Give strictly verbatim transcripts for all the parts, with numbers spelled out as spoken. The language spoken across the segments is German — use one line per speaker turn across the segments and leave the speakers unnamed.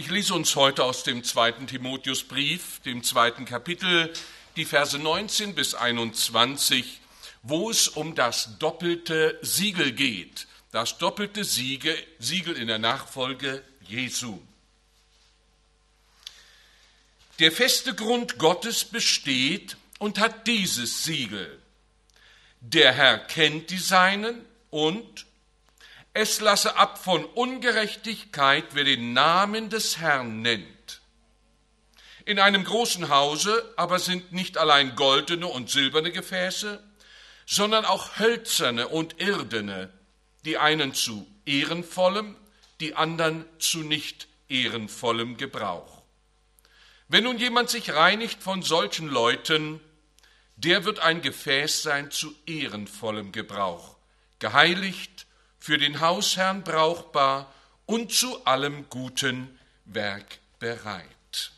Ich lese uns heute aus dem zweiten Timotheusbrief, dem zweiten Kapitel, die Verse neunzehn bis einundzwanzig, wo es um das doppelte Siegel geht. Das doppelte Siegel, Siegel in der Nachfolge Jesu. Der feste Grund Gottes besteht und hat dieses Siegel. Der Herr kennt die Seinen und es lasse ab von Ungerechtigkeit, wer den Namen des Herrn nennt. In einem großen Hause aber sind nicht allein goldene und silberne Gefäße, sondern auch hölzerne und irdene, die einen zu ehrenvollem, die anderen zu nicht ehrenvollem Gebrauch. Wenn nun jemand sich reinigt von solchen Leuten, der wird ein Gefäß sein zu ehrenvollem Gebrauch, geheiligt, für den Hausherrn brauchbar und zu allem guten Werk bereit.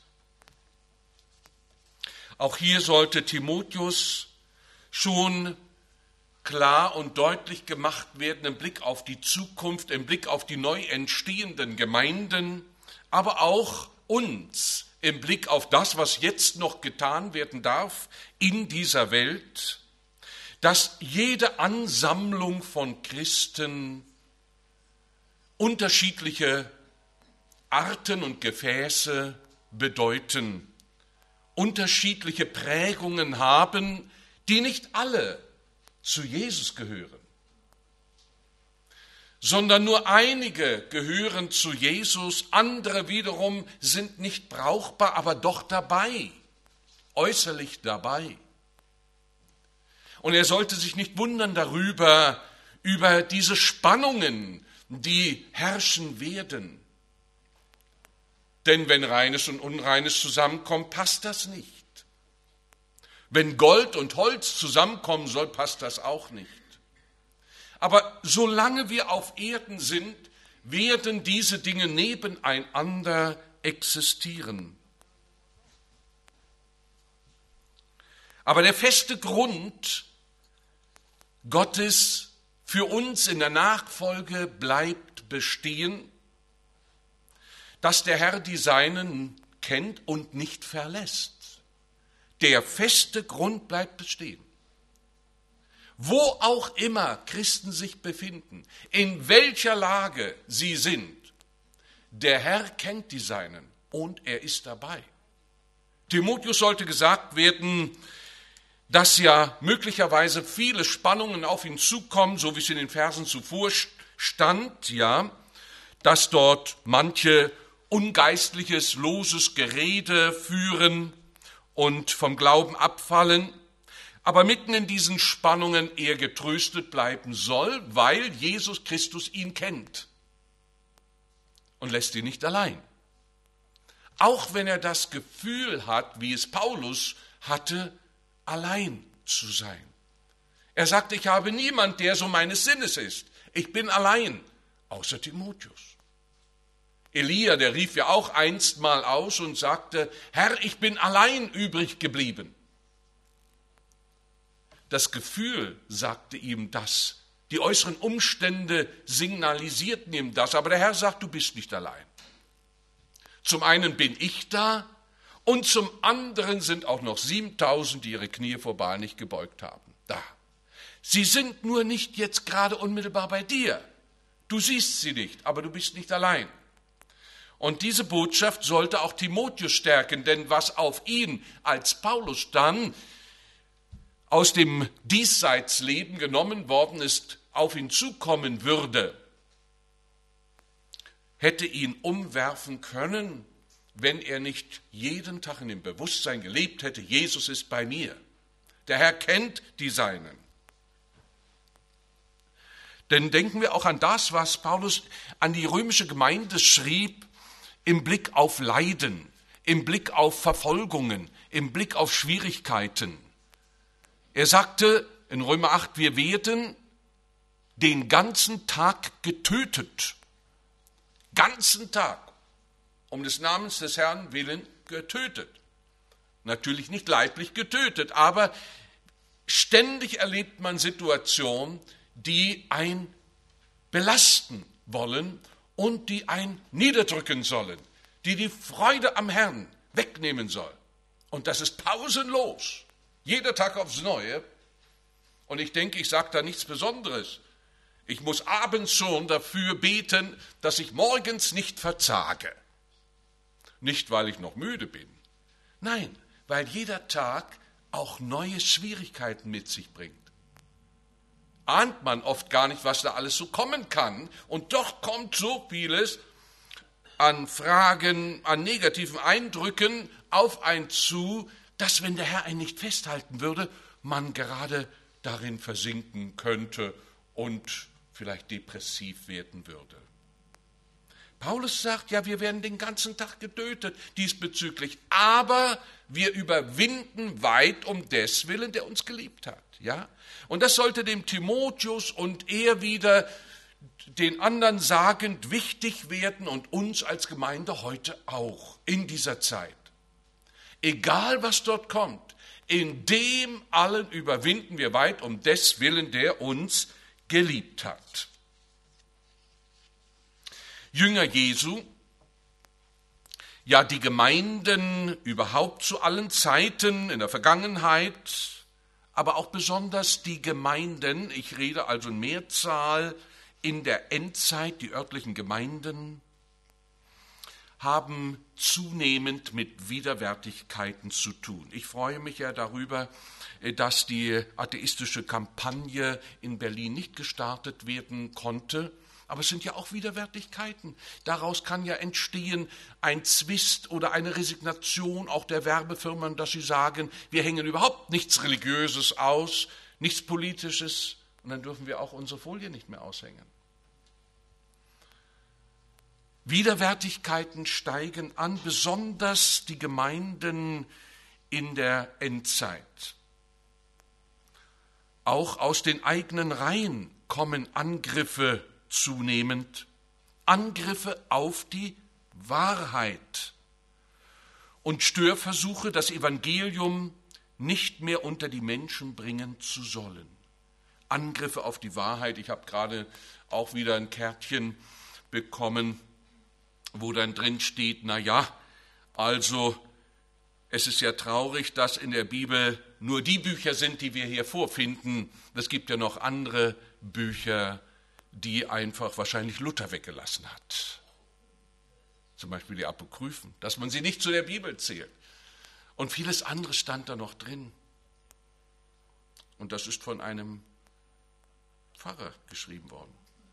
Auch hier sollte Timotheus schon klar und deutlich gemacht werden im Blick auf die Zukunft, im Blick auf die neu entstehenden Gemeinden, aber auch uns im Blick auf das, was jetzt noch getan werden darf in dieser Welt, dass jede Ansammlung von Christen unterschiedliche Arten und Gefäße bedeuten, unterschiedliche Prägungen haben, die nicht alle zu Jesus gehören, sondern nur einige gehören zu Jesus, andere wiederum sind nicht brauchbar, aber doch dabei, äußerlich dabei. Und er sollte sich nicht wundern darüber, über diese Spannungen, die herrschen werden. Denn wenn Reines und Unreines zusammenkommen, passt das nicht. Wenn Gold und Holz zusammenkommen soll, passt das auch nicht. Aber solange wir auf Erden sind, werden diese Dinge nebeneinander existieren. Aber der feste Grund Gottes für uns in der Nachfolge bleibt bestehen, dass der Herr die Seinen kennt und nicht verlässt. Der feste Grund bleibt bestehen. Wo auch immer Christen sich befinden, in welcher Lage sie sind, der Herr kennt die Seinen und er ist dabei. Timotheus sollte gesagt werden, dass ja möglicherweise viele Spannungen auf ihn zukommen, so wie es in den Versen zuvor stand, ja, dass dort manche ungeistliches, loses Gerede führen und vom Glauben abfallen, aber mitten in diesen Spannungen er getröstet bleiben soll, weil Jesus Christus ihn kennt und lässt ihn nicht allein. Auch wenn er das Gefühl hat, wie es Paulus hatte, allein zu sein. Er sagte, ich habe niemand, der so meines Sinnes ist. Ich bin allein, außer Timotheus. Elia, der rief ja auch einst mal aus und sagte, Herr, ich bin allein übrig geblieben. Das Gefühl sagte ihm das, die äußeren Umstände signalisierten ihm das, aber der Herr sagt, du bist nicht allein. Zum einen bin ich da, und zum anderen sind auch noch siebentausend, die ihre Knie vor Baal nicht gebeugt haben. Da. Sie sind nur nicht jetzt gerade unmittelbar bei dir. Du siehst sie nicht, aber du bist nicht allein. Und diese Botschaft sollte auch Timotheus stärken, denn was auf ihn als Paulus dann aus dem Diesseitsleben genommen worden ist, auf ihn zukommen würde, hätte ihn umwerfen können, wenn er nicht jeden Tag in dem Bewusstsein gelebt hätte, Jesus ist bei mir. Der Herr kennt die Seinen. Denn denken wir auch an das, was Paulus an die römische Gemeinde schrieb, im Blick auf Leiden, im Blick auf Verfolgungen, im Blick auf Schwierigkeiten. Er sagte in Römer acht, wir werden den ganzen Tag getötet. Ganzen Tag. Um des Namens des Herrn willen getötet. Natürlich nicht leiblich getötet, aber ständig erlebt man Situationen, die einen belasten wollen und die einen niederdrücken sollen, die die Freude am Herrn wegnehmen soll. Und das ist pausenlos, jeder Tag aufs Neue. Und ich denke, ich sage da nichts Besonderes. Ich muss abends schon dafür beten, dass ich morgens nicht verzage. Nicht, weil ich noch müde bin. Nein, weil jeder Tag auch neue Schwierigkeiten mit sich bringt. Ahnt man oft gar nicht, was da alles so kommen kann. Und doch kommt so vieles an Fragen, an negativen Eindrücken auf einen zu, dass, wenn der Herr einen nicht festhalten würde, man gerade darin versinken könnte und vielleicht depressiv werden würde. Paulus sagt, ja, wir werden den ganzen Tag getötet diesbezüglich, aber wir überwinden weit um des Willen, der uns geliebt hat. Ja? Und das sollte dem Timotheus und er wieder den anderen sagend wichtig werden und uns als Gemeinde heute auch in dieser Zeit. Egal, was dort kommt, in dem allen überwinden wir weit um des Willen, der uns geliebt hat. Jünger Jesu, ja die Gemeinden überhaupt zu allen Zeiten in der Vergangenheit, aber auch besonders die Gemeinden, ich rede also in Mehrzahl, in der Endzeit, die örtlichen Gemeinden, haben zunehmend mit Widerwärtigkeiten zu tun. Ich freue mich ja darüber, dass die atheistische Kampagne in Berlin nicht gestartet werden konnte. Aber es sind ja auch Widerwärtigkeiten. Daraus kann ja entstehen ein Zwist oder eine Resignation auch der Werbefirmen, dass sie sagen, wir hängen überhaupt nichts Religiöses aus, nichts Politisches, und dann dürfen wir auch unsere Folie nicht mehr aushängen. Widerwärtigkeiten steigen an, besonders die Gemeinden in der Endzeit. Auch aus den eigenen Reihen kommen Angriffe zunehmend, Angriffe auf die Wahrheit und Störversuche, das Evangelium nicht mehr unter die Menschen bringen zu sollen. Angriffe auf die Wahrheit. Ich habe gerade auch wieder ein Kärtchen bekommen, wo dann drin steht, na ja, also es ist ja traurig, dass in der Bibel nur die Bücher sind, die wir hier vorfinden. Es gibt ja noch andere Bücher, die einfach wahrscheinlich Luther weggelassen hat. Zum Beispiel die Apokryphen, dass man sie nicht zu der Bibel zählt. Und vieles andere stand da noch drin. Und das ist von einem Pfarrer geschrieben worden,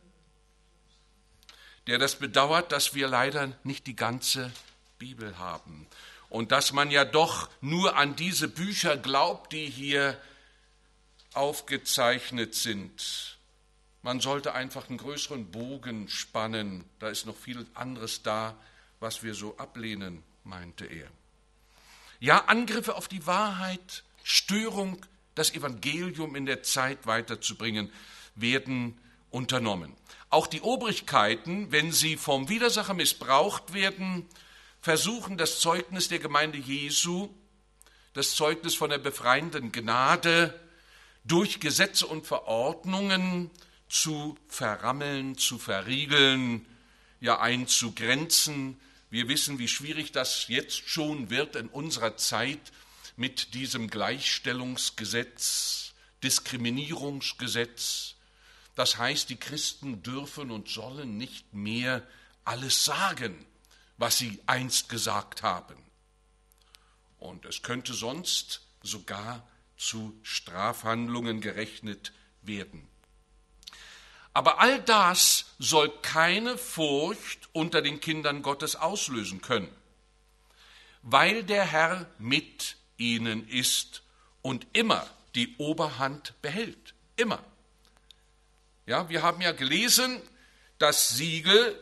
der das bedauert, dass wir leider nicht die ganze Bibel haben. Und dass man ja doch nur an diese Bücher glaubt, die hier aufgezeichnet sind. Man sollte einfach einen größeren Bogen spannen. Da ist noch viel anderes da, was wir so ablehnen, meinte er. Ja, Angriffe auf die Wahrheit, Störung, das Evangelium in der Zeit weiterzubringen, werden unternommen. Auch die Obrigkeiten, wenn sie vom Widersacher missbraucht werden, versuchen das Zeugnis der Gemeinde Jesu, das Zeugnis von der befreienden Gnade, durch Gesetze und Verordnungen zu verrammeln, zu verriegeln, ja einzugrenzen. Wir wissen, wie schwierig das jetzt schon wird in unserer Zeit mit diesem Gleichstellungsgesetz, Diskriminierungsgesetz. Das heißt, die Christen dürfen und sollen nicht mehr alles sagen, was sie einst gesagt haben. Und es könnte sonst sogar zu Strafhandlungen gerechnet werden. Aber all das soll keine Furcht unter den Kindern Gottes auslösen können, weil der Herr mit ihnen ist und immer die Oberhand behält. Immer. Ja, wir haben ja gelesen, das Siegel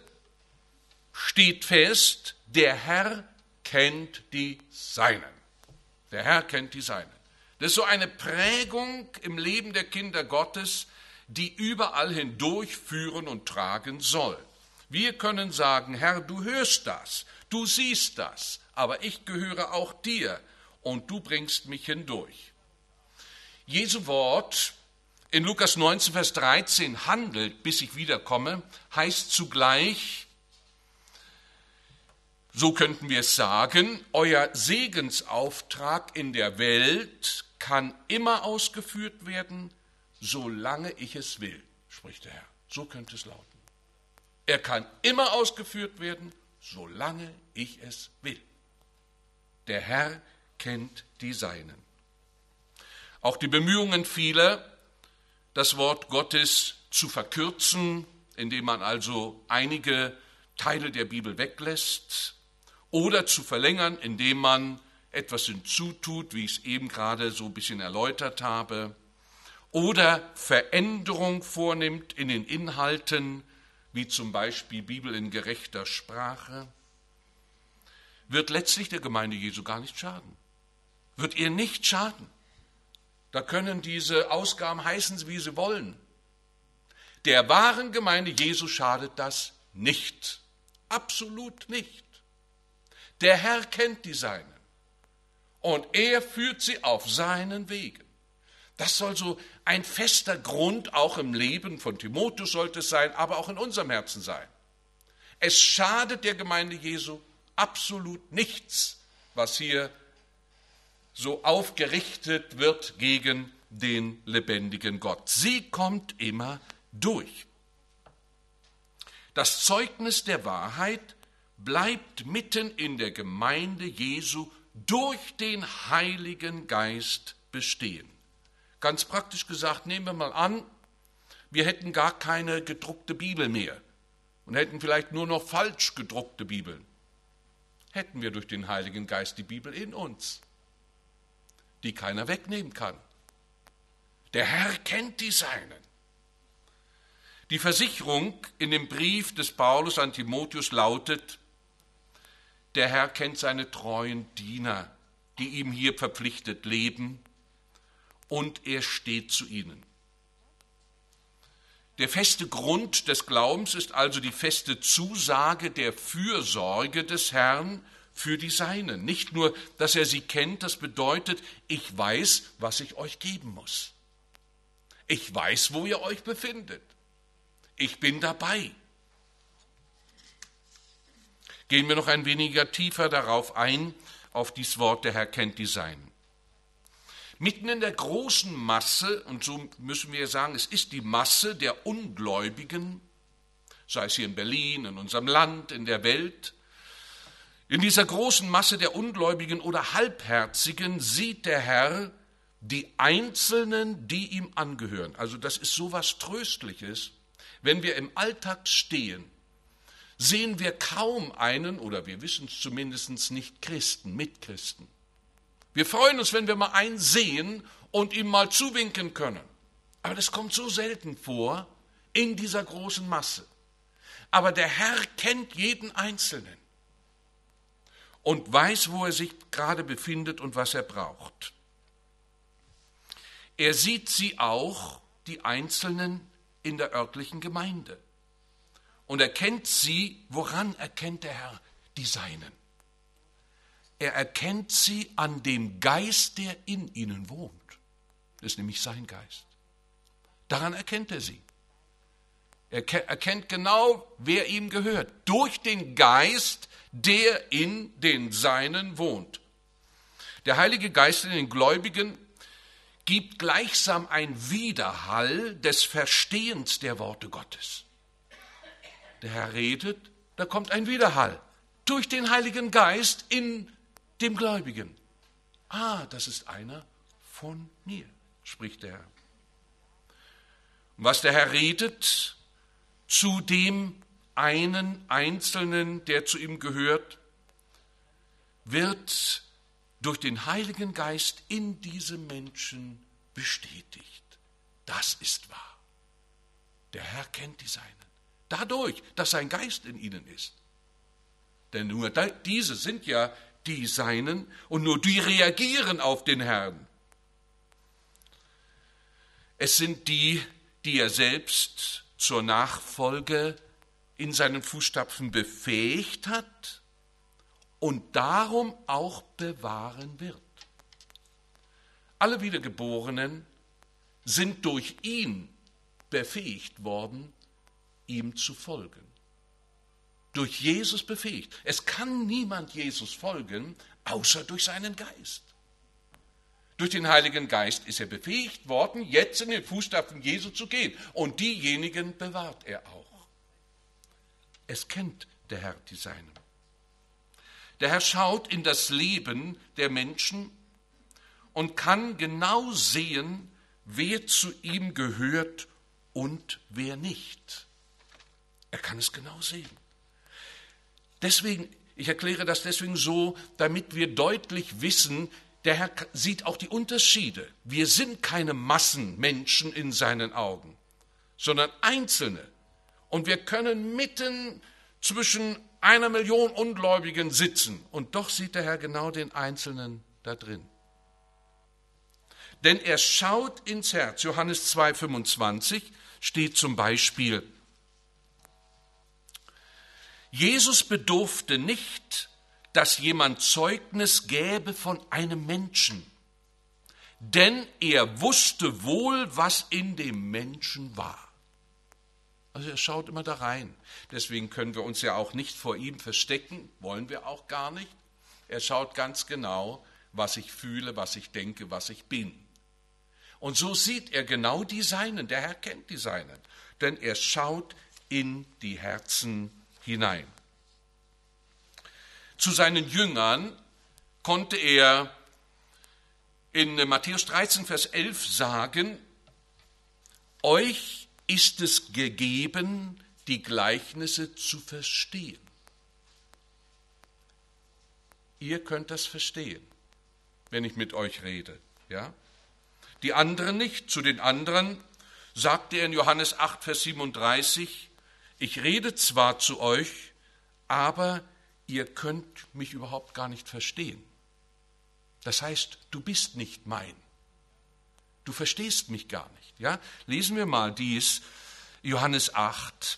steht fest, der Herr kennt die Seinen. Der Herr kennt die Seinen. Das ist so eine Prägung im Leben der Kinder Gottes, die überall hindurch führen und tragen soll. Wir können sagen, Herr, du hörst das, du siehst das, aber ich gehöre auch dir und du bringst mich hindurch. Jesu Wort in Lukas neunzehn, Vers dreizehn, handelt, bis ich wiederkomme, heißt zugleich, So könnten wir es sagen, euer Segensauftrag in der Welt kann immer ausgeführt werden, solange ich es will, spricht der Herr. So könnte es lauten. Er kann immer ausgeführt werden, solange ich es will. Der Herr kennt die Seinen. Auch die Bemühungen vieler, das Wort Gottes zu verkürzen, indem man also einige Teile der Bibel weglässt, oder zu verlängern, indem man etwas hinzutut, wie ich es eben gerade so ein bisschen erläutert habe, oder Veränderung vornimmt in den Inhalten, wie zum Beispiel Bibel in gerechter Sprache, wird letztlich der Gemeinde Jesu gar nicht schaden. Wird ihr nicht schaden. Da können diese Ausgaben heißen, wie sie wollen. Der wahren Gemeinde Jesu schadet das nicht. Absolut nicht. Der Herr kennt die Seinen und er führt sie auf seinen Wegen. Das soll so ein fester Grund auch im Leben von Timotheus sollte es sein, aber auch in unserem Herzen sein. Es schadet der Gemeinde Jesu absolut nichts, was hier so aufgerichtet wird gegen den lebendigen Gott. Sie kommt immer durch. Das Zeugnis der Wahrheit bleibt mitten in der Gemeinde Jesu durch den Heiligen Geist bestehen. Ganz praktisch gesagt, nehmen wir mal an, wir hätten gar keine gedruckte Bibel mehr und hätten vielleicht nur noch falsch gedruckte Bibeln. Hätten wir durch den Heiligen Geist die Bibel in uns, die keiner wegnehmen kann. Der Herr kennt die Seinen. Die Versicherung in dem Brief des Paulus an Timotheus lautet, der Herr kennt seine treuen Diener, die ihm hier verpflichtet leben, und er steht zu ihnen. Der feste Grund des Glaubens ist also die feste Zusage der Fürsorge des Herrn für die Seinen. Nicht nur, dass er sie kennt, das bedeutet, ich weiß, was ich euch geben muss. Ich weiß, wo ihr euch befindet. Ich bin dabei. Gehen wir noch ein weniger tiefer darauf ein, auf dieses Wort, der Herr kennt die Seinen. Mitten in der großen Masse, und so müssen wir sagen, es ist die Masse der Ungläubigen, sei es hier in Berlin, in unserem Land, in der Welt, in dieser großen Masse der Ungläubigen oder Halbherzigen sieht der Herr die Einzelnen, die ihm angehören. Also das ist so was Tröstliches. Wenn wir im Alltag stehen, sehen wir kaum einen, oder wir wissen es zumindest nicht, Christen, Mitchristen. Wir freuen uns, wenn wir mal einen sehen und ihm mal zuwinken können. Aber das kommt so selten vor in dieser großen Masse. Aber der Herr kennt jeden Einzelnen und weiß, wo er sich gerade befindet und was er braucht. Er sieht sie auch, die Einzelnen, in der örtlichen Gemeinde. Und er kennt sie, woran erkennt der Herr die Seinen? Er erkennt sie an dem Geist, der in ihnen wohnt. Das ist nämlich sein Geist. Daran erkennt er sie. Er erkennt genau, wer ihm gehört. Durch den Geist, der in den Seinen wohnt. Der Heilige Geist in den Gläubigen gibt gleichsam ein Widerhall des Verstehens der Worte Gottes. Der Herr redet, da kommt ein Widerhall durch den Heiligen Geist in dem Gläubigen. Ah, das ist einer von mir, spricht der Herr. Und was der Herr redet zu dem einen Einzelnen, der zu ihm gehört, wird durch den Heiligen Geist in diesem Menschen bestätigt. Das ist wahr. Der Herr kennt die Seinen. Dadurch, dass sein Geist in ihnen ist. Denn nur diese sind ja die Seinen und nur die reagieren auf den Herrn. Es sind die, die er selbst zur Nachfolge in seinen Fußstapfen befähigt hat und darum auch bewahren wird. Alle Wiedergeborenen sind durch ihn befähigt worden, ihm zu folgen. durch Jesus befähigt. Es kann niemand Jesus folgen, außer durch seinen Geist. Durch den Heiligen Geist ist er befähigt worden, jetzt in den Fußstapfen Jesu zu gehen. Und diejenigen bewahrt er auch. Es kennt der Herr die Seinen. Der Herr schaut in das Leben der Menschen und kann genau sehen, wer zu ihm gehört und wer nicht. Er kann es genau sehen. Deswegen, ich erkläre das deswegen so, damit wir deutlich wissen, der Herr sieht auch die Unterschiede. Wir sind keine Massenmenschen in seinen Augen, sondern Einzelne. Und wir können mitten zwischen einer Million Ungläubigen sitzen. Und doch sieht der Herr genau den Einzelnen da drin. Denn er schaut ins Herz. Johannes zwei fünfundzwanzig steht zum Beispiel: Jesus bedurfte nicht, dass jemand Zeugnis gäbe von einem Menschen, denn er wusste wohl, was in dem Menschen war. Also er schaut immer da rein. Deswegen können wir uns ja auch nicht vor ihm verstecken, wollen wir auch gar nicht. Er schaut ganz genau, was ich fühle, was ich denke, was ich bin. Und so sieht er genau die Seinen, der Herr kennt die Seinen, denn er schaut in die Herzen hinein. Zu seinen Jüngern konnte er in Matthäus dreizehn, Vers elf sagen: Euch ist es gegeben, die Gleichnisse zu verstehen. Ihr könnt das verstehen, wenn ich mit euch rede, ja? Die anderen nicht. Zu den anderen sagte er in Johannes acht, Vers siebenunddreißig: Ich rede zwar zu euch, aber ihr könnt mich überhaupt gar nicht verstehen. Das heißt, du bist nicht mein. Du verstehst mich gar nicht. Ja? Lesen wir mal dies, Johannes acht,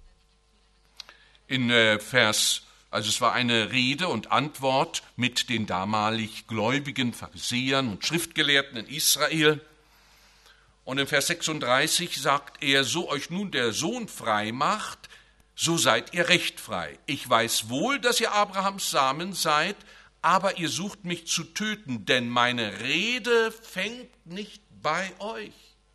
in äh, Vers, also es war eine Rede und Antwort mit den damalig gläubigen Pharisäern und Schriftgelehrten in Israel. Und in Vers sechsunddreißig sagt er: So euch nun der Sohn frei macht, so seid ihr recht frei. Ich weiß wohl, dass ihr Abrahams Samen seid, aber ihr sucht mich zu töten, denn meine Rede fängt nicht bei euch.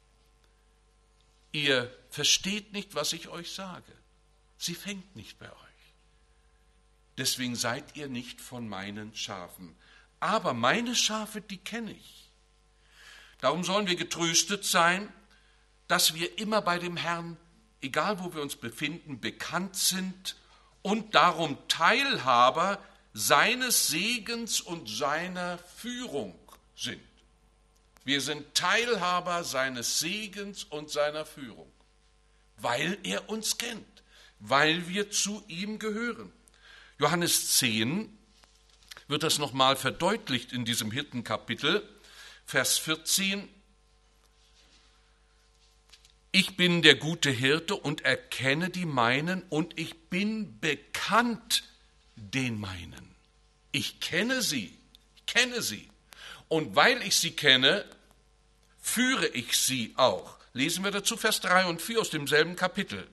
Ihr versteht nicht, was ich euch sage. Sie fängt nicht bei euch. Deswegen seid ihr nicht von meinen Schafen. Aber meine Schafe, die kenne ich. Darum sollen wir getröstet sein, dass wir immer bei dem Herrn, egal wo wir uns befinden, bekannt sind und darum Teilhaber seines Segens und seiner Führung sind. Wir sind Teilhaber seines Segens und seiner Führung, weil er uns kennt, weil wir zu ihm gehören. Johannes zehn wird das nochmal verdeutlicht in diesem Hirtenkapitel, Vers vierzehn. Ich bin der gute Hirte und erkenne die meinen und ich bin bekannt den meinen. Ich kenne sie, ich kenne sie. Und weil ich sie kenne, führe ich sie auch. Lesen wir dazu Vers drei und vier aus demselben Kapitel.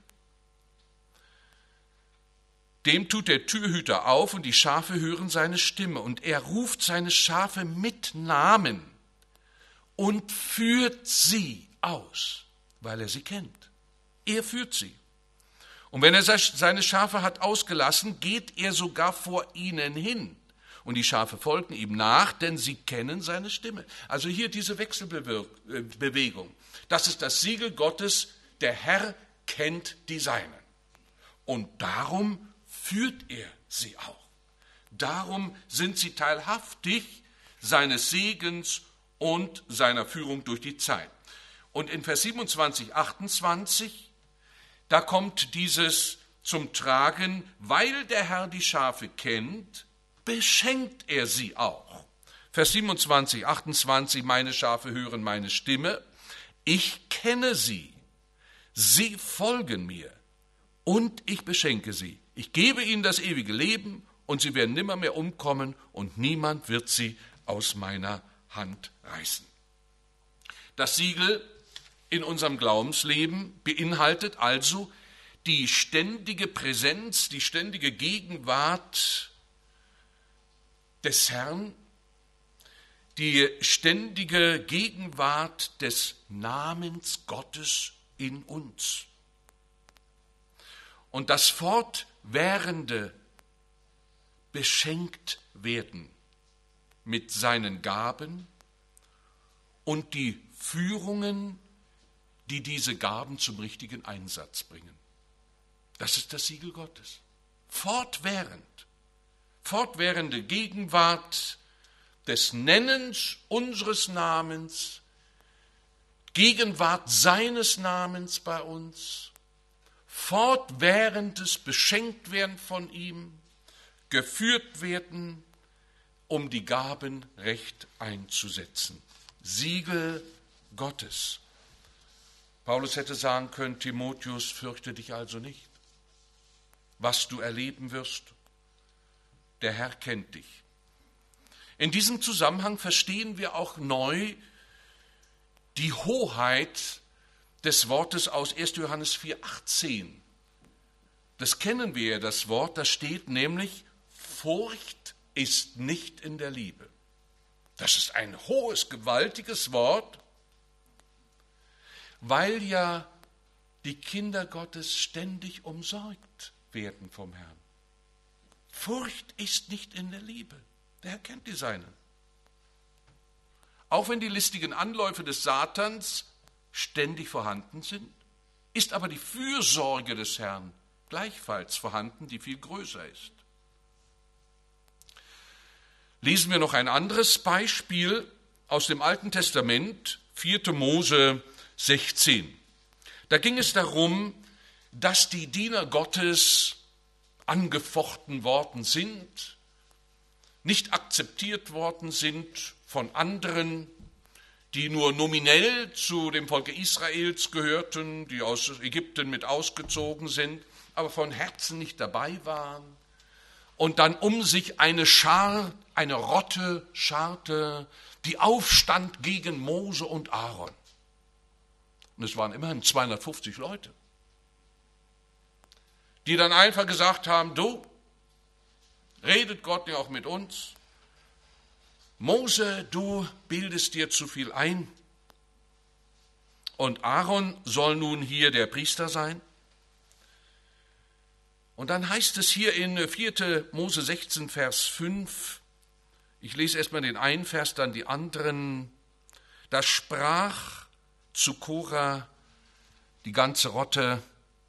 Dem tut der Türhüter auf und die Schafe hören seine Stimme und er ruft seine Schafe mit Namen und führt sie aus, weil er sie kennt. Er führt sie. Und wenn er seine Schafe hat ausgelassen, geht er sogar vor ihnen hin. Und die Schafe folgen ihm nach, denn sie kennen seine Stimme. Also hier diese Wechselbewegung. Das ist das Siegel Gottes, der Herr kennt die Seinen. Und darum führt er sie auch. Darum sind sie teilhaftig seines Segens und seiner Führung durch die Zeit. Und in Vers siebenundzwanzig, achtundzwanzig, da kommt dieses zum Tragen: Weil der Herr die Schafe kennt, beschenkt er sie auch. Vers siebenundzwanzig, achtundzwanzig, meine Schafe hören meine Stimme, ich kenne sie, sie folgen mir und ich beschenke sie. Ich gebe ihnen das ewige Leben und sie werden nimmermehr umkommen und niemand wird sie aus meiner Hand reißen. Das Siegel in unserem Glaubensleben beinhaltet also, die ständige Präsenz, die ständige Gegenwart des Herrn, die ständige Gegenwart des Namens Gottes in uns. Und das fortwährende beschenkt werden mit seinen Gaben und die Führungen, die diese Gaben zum richtigen Einsatz bringen. Das ist das Siegel Gottes. Fortwährend, fortwährende Gegenwart des Nennens unseres Namens, Gegenwart seines Namens bei uns, fortwährendes Beschenktwerden von ihm, geführt werden, um die Gaben recht einzusetzen. Siegel Gottes. Paulus hätte sagen können, Timotheus, fürchte dich also nicht. Was du erleben wirst, der Herr kennt dich. In diesem Zusammenhang verstehen wir auch neu die Hoheit des Wortes aus erster Johannes vier achtzehn. Das kennen wir ja, das Wort, da steht nämlich, Furcht ist nicht in der Liebe. Das ist ein hohes, gewaltiges Wort, weil ja die Kinder Gottes ständig umsorgt werden vom Herrn. Furcht ist nicht in der Liebe. Der Herr kennt die Seinen. Auch wenn die listigen Anläufe des Satans ständig vorhanden sind, ist aber die Fürsorge des Herrn gleichfalls vorhanden, die viel größer ist. Lesen wir noch ein anderes Beispiel aus dem Alten Testament, vierter Mose sechzehn. Da ging es darum, dass die Diener Gottes angefochten worden sind, nicht akzeptiert worden sind von anderen, die nur nominell zu dem Volke Israels gehörten, die aus Ägypten mit ausgezogen sind, aber von Herzen nicht dabei waren. Und dann um sich eine Schar, eine Rotte scharte, die aufstand gegen Mose und Aaron. Und es waren immerhin zweihundertfünfzig Leute, die dann einfach gesagt haben, du, redet Gott ja auch mit uns? Mose, du bildest dir zu viel ein. Und Aaron soll nun hier der Priester sein. Und dann heißt es hier in vierter Mose sechzehn, Vers fünf, ich lese erstmal den einen Vers, dann die anderen, da sprach zu Korah die ganze Rotte,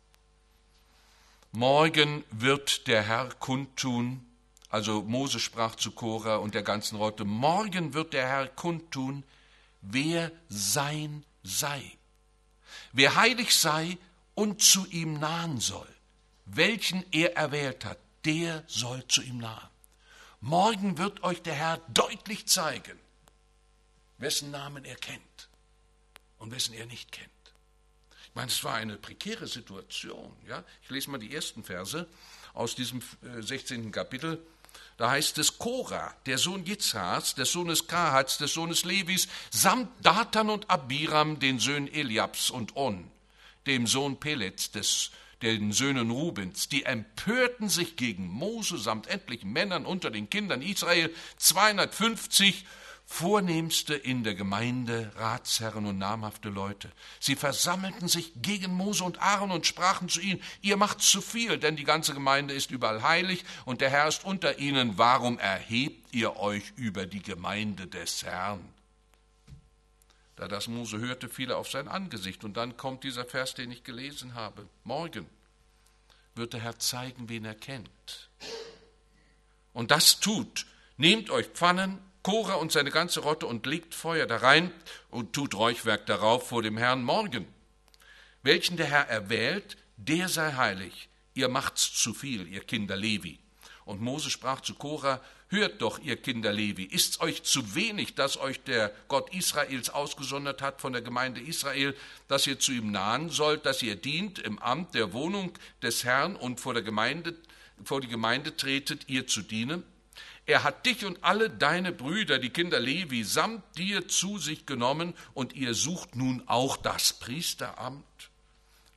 morgen wird der Herr kundtun, also Mose sprach zu Korah und der ganzen Rotte, morgen wird der Herr kundtun, wer sein sei, wer heilig sei und zu ihm nahen soll. Welchen er erwählt hat, der soll zu ihm nahen. Morgen wird euch der Herr deutlich zeigen, wessen Namen er kennt und wessen er nicht kennt. Ich meine, es war eine prekäre Situation. Ja? Ich lese mal die ersten Verse aus diesem sechzehnten Kapitel. Da heißt es, Korah, der Sohn Jitzras, des Sohnes Kahats, des Sohnes Levis, samt Datan und Abiram, den Söhnen Eliabs und On, dem Sohn Pelets, des den Söhnen Rubens, die empörten sich gegen Mose samt etlichen Männern unter den Kindern Israel, zweihundertfünfzig vornehmste in der Gemeinde, Ratsherren und namhafte Leute. Sie versammelten sich gegen Mose und Aaron und sprachen zu ihnen, ihr macht zu viel, denn die ganze Gemeinde ist überall heilig und der Herr ist unter ihnen. Warum erhebt ihr euch über die Gemeinde des Herrn? Da das Mose hörte, fiel er auf sein Angesicht. Und dann kommt dieser Vers, den ich gelesen habe. Morgen wird der Herr zeigen, wen er kennt. Und das tut. Nehmt euch Pfannen, Korah und seine ganze Rotte und legt Feuer da rein und tut Räuchwerk darauf vor dem Herrn morgen. Welchen der Herr erwählt, der sei heilig. Ihr macht's zu viel, ihr Kinder Levi. Und Mose sprach zu Korah, hört doch, ihr Kinder Levi, ist's euch zu wenig, dass euch der Gott Israels ausgesondert hat von der Gemeinde Israel, dass ihr zu ihm nahen sollt, dass ihr dient im Amt der Wohnung des Herrn und vor der Gemeinde, vor die Gemeinde tretet, ihr zu dienen? Er hat dich und alle deine Brüder, die Kinder Levi, samt dir zu sich genommen, und ihr sucht nun auch das Priesteramt.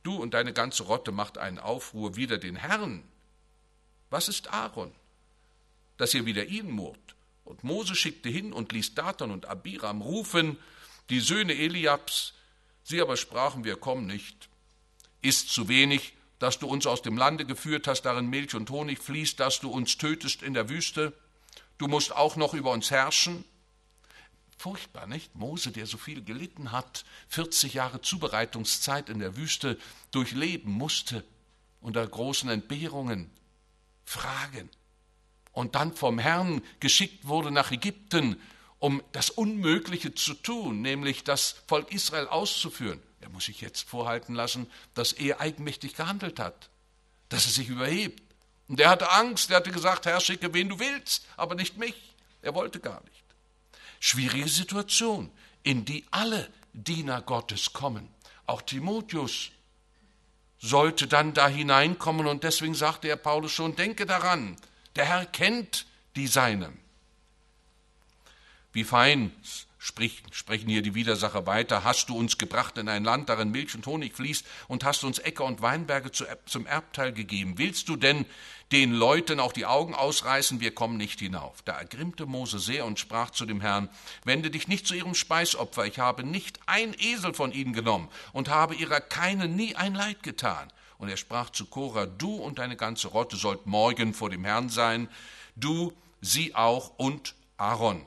du und deine ganze Rotte macht einen Aufruhr wider den Herrn. Was ist Aaron, dass ihr wider ihn murrt? Und Mose schickte hin und ließ Dathan und Abiram rufen, die Söhne Eliabs. Sie aber sprachen, wir kommen nicht. Ist zu wenig, dass du uns aus dem Lande geführt hast, darin Milch und Honig fließt, dass du uns tötest in der Wüste. Du musst auch noch über uns herrschen. Furchtbar, nicht? Mose, der so viel gelitten hat, vierzig Jahre Zubereitungszeit in der Wüste durchleben musste, unter großen Entbehrungen, Fragen. Und dann vom Herrn geschickt wurde nach Ägypten, um das Unmögliche zu tun, nämlich das Volk Israel auszuführen. Er muss sich jetzt vorhalten lassen, dass er eigenmächtig gehandelt hat, dass er sich überhebt. Und er hatte Angst, er hatte gesagt, Herr, schicke wen du willst, aber nicht mich. Er wollte gar nicht. Schwierige Situation, in die alle Diener Gottes kommen. Auch Timotheus sollte dann da hineinkommen und deswegen sagte er Paulus schon, denke daran, der Herr kennt die Seinen. Wie fein sprechen hier die Widersacher weiter, hast du uns gebracht in ein Land, darin Milch und Honig fließt und hast uns Äcker und Weinberge zum Erbteil gegeben. Willst du denn den Leuten auch die Augen ausreißen, wir kommen nicht hinauf? Da ergrimmte Mose sehr und sprach zu dem Herrn, wende dich nicht zu ihrem Speisopfer, ich habe nicht ein Esel von ihnen genommen und habe ihrer keinen nie ein Leid getan. Und er sprach zu Korah, du und deine ganze Rotte sollt morgen vor dem Herrn sein, du, sie auch und Aaron.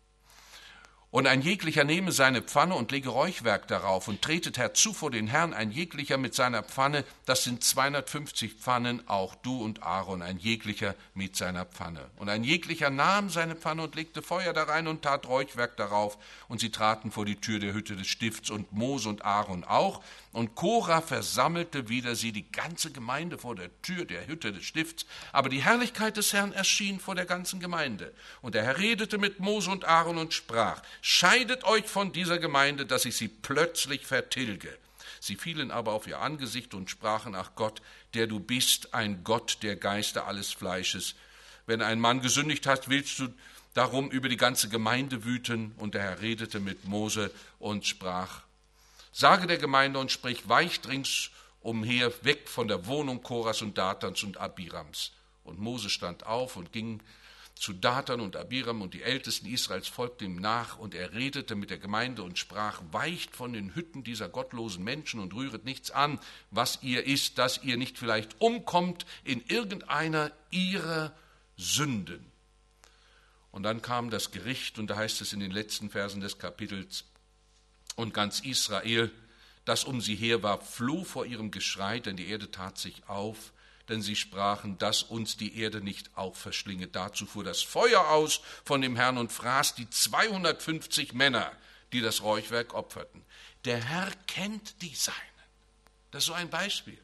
Und ein jeglicher nehme seine Pfanne und lege Räuchwerk darauf und tretet herzu vor den Herrn, ein jeglicher mit seiner Pfanne, das sind zweihundertfünfzig Pfannen, auch du und Aaron, ein jeglicher mit seiner Pfanne. Und ein jeglicher nahm seine Pfanne und legte Feuer da rein und tat Räuchwerk darauf, und sie traten vor die Tür der Hütte des Stifts, und Mose und Aaron auch. Und Korah versammelte wieder sie, die ganze Gemeinde, vor der Tür der Hütte des Stifts. Aber die Herrlichkeit des Herrn erschien vor der ganzen Gemeinde. Und der Herr redete mit Mose und Aaron und sprach, scheidet euch von dieser Gemeinde, dass ich sie plötzlich vertilge. Sie fielen aber auf ihr Angesicht und sprachen, ach Gott, der du bist, ein Gott der Geister alles Fleisches. Wenn ein Mann gesündigt hat, willst du darum über die ganze Gemeinde wüten? Und der Herr redete mit Mose und sprach, sage der Gemeinde und sprich, weicht ringsumher weg von der Wohnung Korahs und Dathans und Abirams. Und Mose stand auf und ging zu Dathan und Abiram, und die Ältesten Israels folgten ihm nach, und er redete mit der Gemeinde und sprach, weicht von den Hütten dieser gottlosen Menschen und rühret nichts an, was ihr ist, dass ihr nicht vielleicht umkommt in irgendeiner ihrer Sünden. Und dann kam das Gericht, und da heißt es in den letzten Versen des Kapitels, und ganz Israel, das um sie her war, floh vor ihrem Geschrei, denn die Erde tat sich auf, denn sie sprachen, dass uns die Erde nicht auch verschlinge. Dazu fuhr das Feuer aus von dem Herrn und fraß die zweihundertfünfzig Männer, die das Räuchwerk opferten. Der Herr kennt die Seinen. Das ist so ein Beispiel.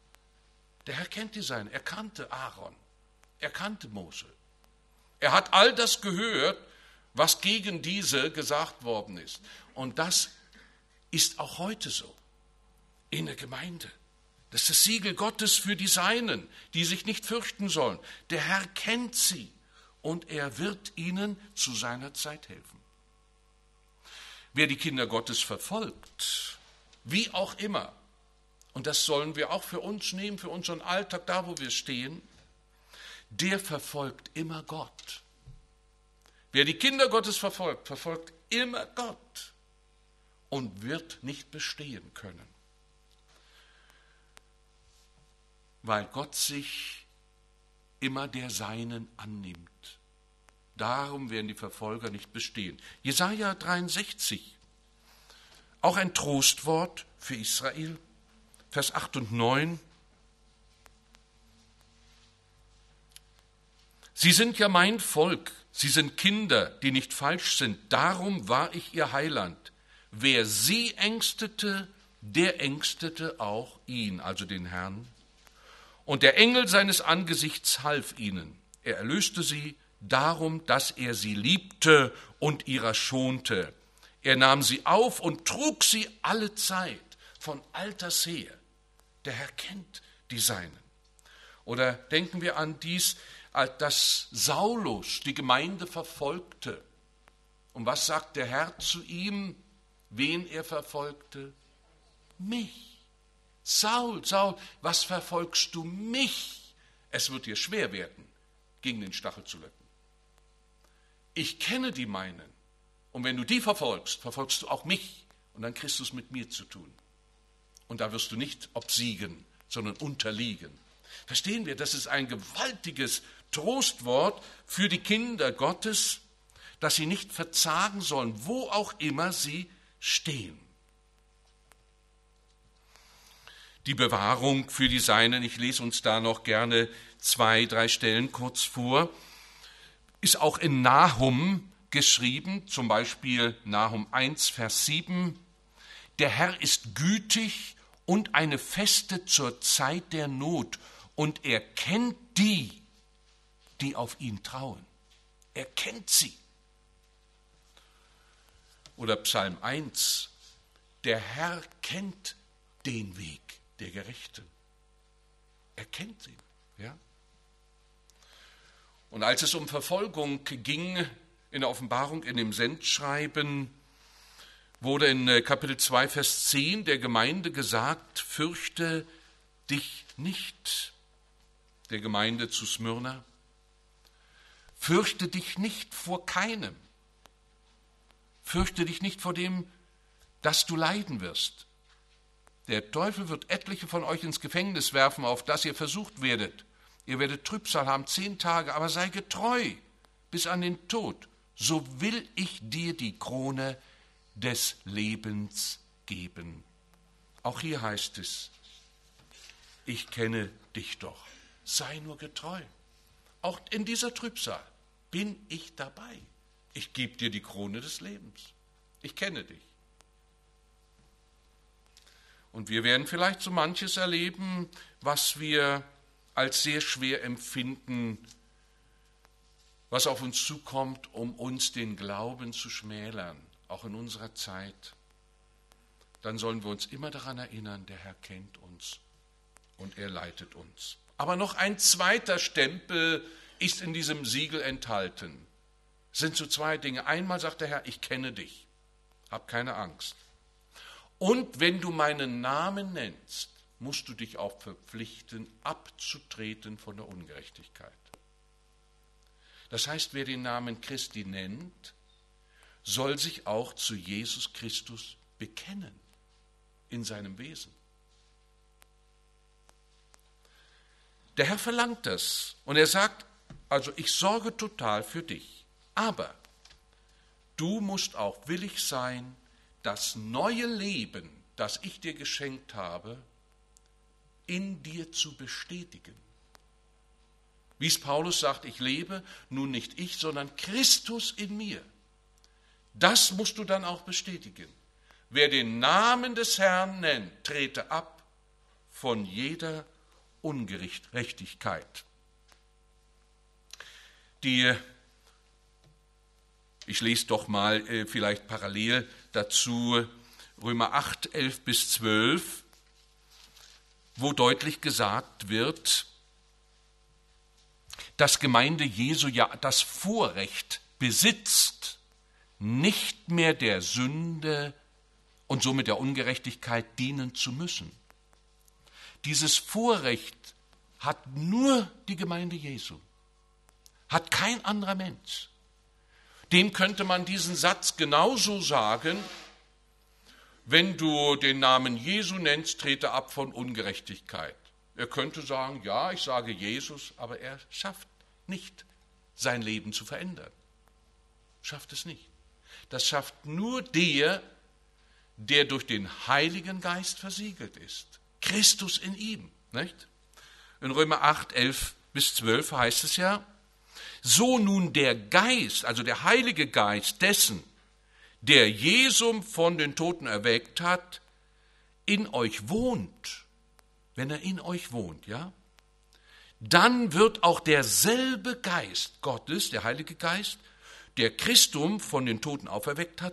Der Herr kennt die Seinen. Er kannte Aaron. Er kannte Mose. Er hat all das gehört, was gegen diese gesagt worden ist. Und das ist auch heute so in der Gemeinde. Das ist das Siegel Gottes für die Seinen, die sich nicht fürchten sollen. Der Herr kennt sie und er wird ihnen zu seiner Zeit helfen. Wer die Kinder Gottes verfolgt, wie auch immer, und das sollen wir auch für uns nehmen, für unseren Alltag, da wo wir stehen, der verfolgt immer Gott. Wer die Kinder Gottes verfolgt, verfolgt immer Gott und wird nicht bestehen können. Weil Gott sich immer der Seinen annimmt. Darum werden die Verfolger nicht bestehen. Jesaja dreiundsechzig, auch ein Trostwort für Israel, Vers acht und neun. Sie sind ja mein Volk, sie sind Kinder, die nicht falsch sind, darum war ich ihr Heiland. Wer sie ängstete, der ängstete auch ihn, also den Herrn. Und der Engel seines Angesichts half ihnen. Er erlöste sie darum, dass er sie liebte und ihrer schonte. Er nahm sie auf und trug sie alle Zeit, von alters her. Der Herr kennt die Seinen. Oder denken wir an dies, dass Saulus die Gemeinde verfolgte. Und was sagt der Herr zu ihm, wen er verfolgte? Mich. Saul, Saul, was verfolgst du mich? Es wird dir schwer werden, gegen den Stachel zu löten. Ich kenne die meinen. Und wenn du die verfolgst, verfolgst du auch mich. Und dann kriegst du es mit mir zu tun. Und da wirst du nicht obsiegen, sondern unterliegen. Verstehen wir, das ist ein gewaltiges Trostwort für die Kinder Gottes, dass sie nicht verzagen sollen, wo auch immer sie stehen. Die Bewahrung für die Seinen, ich lese uns da noch gerne zwei, drei Stellen kurz vor, ist auch in Nahum geschrieben, zum Beispiel Nahum eins, Vers sieben. Der Herr ist gütig und eine Feste zur Zeit der Not, und er kennt die, die auf ihn trauen. Er kennt sie. Oder Psalm eins, der Herr kennt den Weg der Gerechten. Er kennt ihn. Ja? Und als es um Verfolgung ging in der Offenbarung, in dem Sendschreiben, wurde in Kapitel zwei, Vers zehn der Gemeinde gesagt, fürchte dich nicht, der Gemeinde zu Smyrna, fürchte dich nicht vor keinem, fürchte dich nicht vor dem, dass du leiden wirst. Der Teufel wird etliche von euch ins Gefängnis werfen, auf das ihr versucht werdet. Ihr werdet Trübsal haben, zehn Tage, aber sei getreu bis an den Tod. So will ich dir die Krone des Lebens geben. Auch hier heißt es, ich kenne dich doch. Sei nur getreu. Auch in dieser Trübsal bin ich dabei. Ich gebe dir die Krone des Lebens. Ich kenne dich. Und wir werden vielleicht so manches erleben, was wir als sehr schwer empfinden, was auf uns zukommt, um uns den Glauben zu schmälern, auch in unserer Zeit. Dann sollen wir uns immer daran erinnern, der Herr kennt uns und er leitet uns. Aber noch ein zweiter Stempel ist in diesem Siegel enthalten. Es sind so zwei Dinge. Einmal sagt der Herr, ich kenne dich, hab keine Angst. Und wenn du meinen Namen nennst, musst du dich auch verpflichten, abzutreten von der Ungerechtigkeit. Das heißt, wer den Namen Christi nennt, soll sich auch zu Jesus Christus bekennen in seinem Wesen. Der Herr verlangt das und er sagt, also ich sorge total für dich, aber du musst auch willig sein, das neue Leben, das ich dir geschenkt habe, in dir zu bestätigen. Wie es Paulus sagt, ich lebe, nun nicht ich, sondern Christus in mir. Das musst du dann auch bestätigen. Wer den Namen des Herrn nennt, trete ab von jeder Ungerechtigkeit. Die, ich lese doch mal äh, vielleicht parallel dazu Römer acht, elf bis zwölf, wo deutlich gesagt wird, dass Gemeinde Jesu ja das Vorrecht besitzt, nicht mehr der Sünde und somit der Ungerechtigkeit dienen zu müssen. Dieses Vorrecht hat nur die Gemeinde Jesu, hat kein anderer Mensch. Dem könnte man diesen Satz genauso sagen, wenn du den Namen Jesu nennst, trete ab von Ungerechtigkeit. Er könnte sagen, ja, ich sage Jesus, aber er schafft nicht, sein Leben zu verändern. Schafft es nicht. Das schafft nur der, der durch den Heiligen Geist versiegelt ist. Christus in ihm. Nicht? In Römer acht, elf bis zwölf heißt es ja, so nun der Geist, also der Heilige Geist dessen, der Jesum von den Toten erweckt hat, in euch wohnt, wenn er in euch wohnt, ja, dann wird auch derselbe Geist Gottes, der Heilige Geist, der Christum von den Toten auferweckt hat,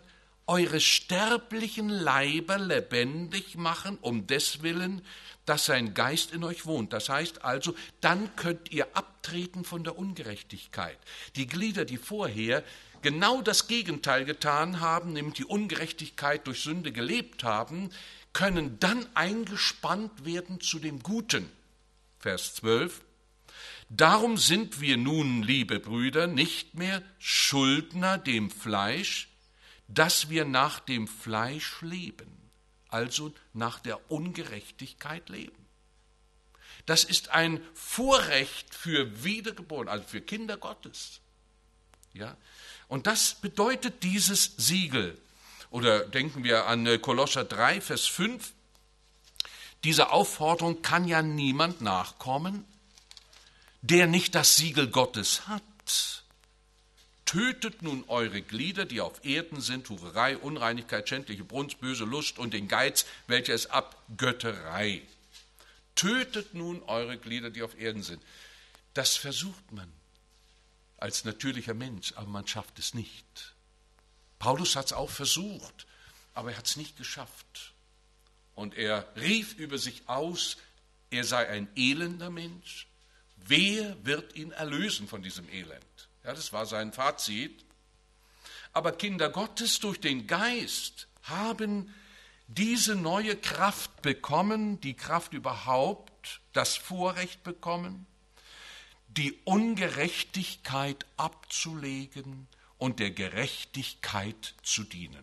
eure sterblichen Leiber lebendig machen, um deswillen, dass sein Geist in euch wohnt. Das heißt also, dann könnt ihr abtreten von der Ungerechtigkeit. Die Glieder, die vorher genau das Gegenteil getan haben, nämlich die Ungerechtigkeit durch Sünde gelebt haben, können dann eingespannt werden zu dem Guten. Vers zwölf. Darum sind wir nun, liebe Brüder, nicht mehr Schuldner dem Fleisch, dass wir nach dem Fleisch leben, also nach der Ungerechtigkeit leben. Das ist ein Vorrecht für Wiedergeborene, also für Kinder Gottes. Ja? Und das bedeutet dieses Siegel. Oder denken wir an Kolosser drei, Vers fünf. Dieser Aufforderung kann ja niemand nachkommen, der nicht das Siegel Gottes hat. Tötet nun eure Glieder, die auf Erden sind, Hurerei, Unreinigkeit, schändliche Brunst, böse Lust und den Geiz, welcher ist Abgötterei. Tötet nun eure Glieder, die auf Erden sind. Das versucht man als natürlicher Mensch, aber man schafft es nicht. Paulus hat es auch versucht, aber er hat es nicht geschafft. Und er rief über sich aus, er sei ein elender Mensch. Wer wird ihn erlösen von diesem Elend? Ja, das war sein Fazit. Aber Kinder Gottes durch den Geist haben diese neue Kraft bekommen, die Kraft überhaupt, das Vorrecht bekommen, die Ungerechtigkeit abzulegen und der Gerechtigkeit zu dienen.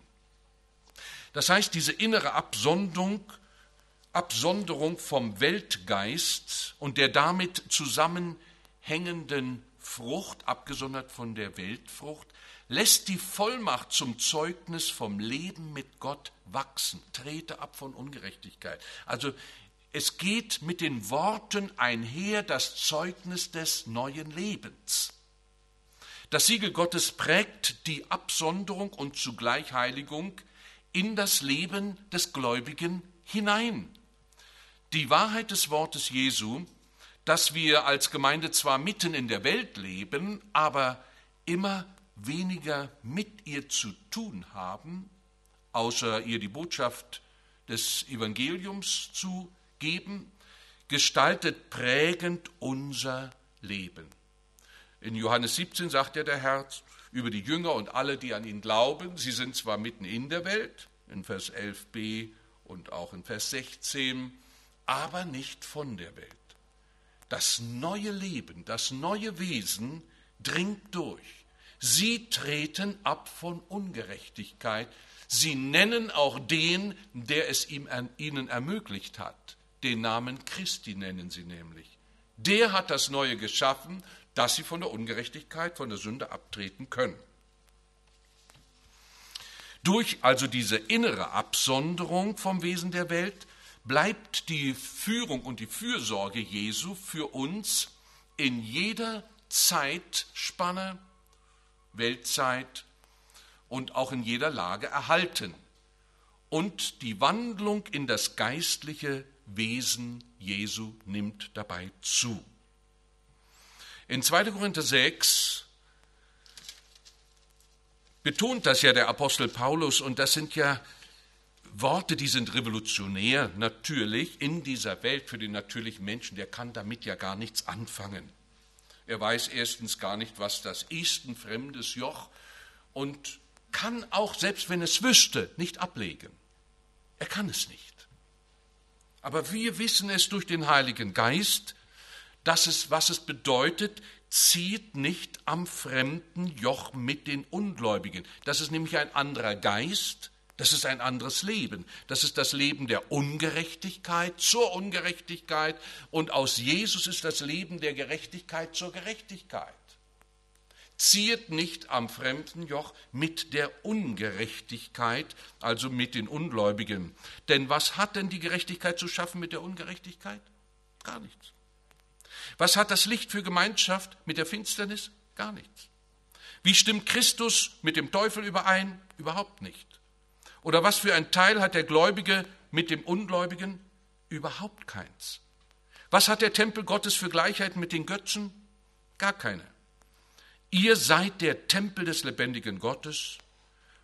Das heißt, diese innere Absonderung, Absonderung vom Weltgeist und der damit zusammenhängenden Frucht, abgesondert von der Weltfrucht, lässt die Vollmacht zum Zeugnis vom Leben mit Gott wachsen. Trete ab von Ungerechtigkeit. Also es geht mit den Worten einher, das Zeugnis des neuen Lebens. Das Siegel Gottes prägt die Absonderung und zugleich Heiligung in das Leben des Gläubigen hinein. Die Wahrheit des Wortes Jesu, dass wir als Gemeinde zwar mitten in der Welt leben, aber immer weniger mit ihr zu tun haben, außer ihr die Botschaft des Evangeliums zu geben, gestaltet prägend unser Leben. In Johannes siebzehn sagt ja der Herr über die Jünger und alle, die an ihn glauben, sie sind zwar mitten in der Welt, in Vers elf b und auch in Vers sechzehn, aber nicht von der Welt. Das neue Leben, das neue Wesen dringt durch. Sie treten ab von Ungerechtigkeit. Sie nennen auch den, der es ihm, ihnen ermöglicht hat. Den Namen Christi nennen sie nämlich. Der hat das Neue geschaffen, dass sie von der Ungerechtigkeit, von der Sünde abtreten können. Durch also diese innere Absonderung vom Wesen der Welt bleibt die Führung und die Fürsorge Jesu für uns in jeder Zeitspanne, Weltzeit und auch in jeder Lage erhalten. Und die Wandlung in das geistliche Wesen Jesu nimmt dabei zu. In zweiter Korinther sechs betont das ja der Apostel Paulus, und das sind ja Worte, die sind revolutionär natürlich in dieser Welt für den natürlichen Menschen. Der kann damit ja gar nichts anfangen. Er weiß erstens gar nicht, was das ist, ein fremdes Joch, und kann auch, selbst wenn es wüsste, nicht ablegen. Er kann es nicht. Aber wir wissen es durch den Heiligen Geist, dass es, was es bedeutet, zieht nicht am fremden Joch mit den Ungläubigen. Das ist nämlich ein anderer Geist, das ist ein anderes Leben. Das ist das Leben der Ungerechtigkeit zur Ungerechtigkeit, und aus Jesus ist das Leben der Gerechtigkeit zur Gerechtigkeit. Zieht nicht am fremden Joch mit der Ungerechtigkeit, also mit den Ungläubigen. Denn was hat denn die Gerechtigkeit zu schaffen mit der Ungerechtigkeit? Gar nichts. Was hat das Licht für Gemeinschaft mit der Finsternis? Gar nichts. Wie stimmt Christus mit dem Teufel überein? Überhaupt nicht. Oder was für ein Teil hat der Gläubige mit dem Ungläubigen? Überhaupt keins. Was hat der Tempel Gottes für Gleichheit mit den Götzen? Gar keine. Ihr seid der Tempel des lebendigen Gottes.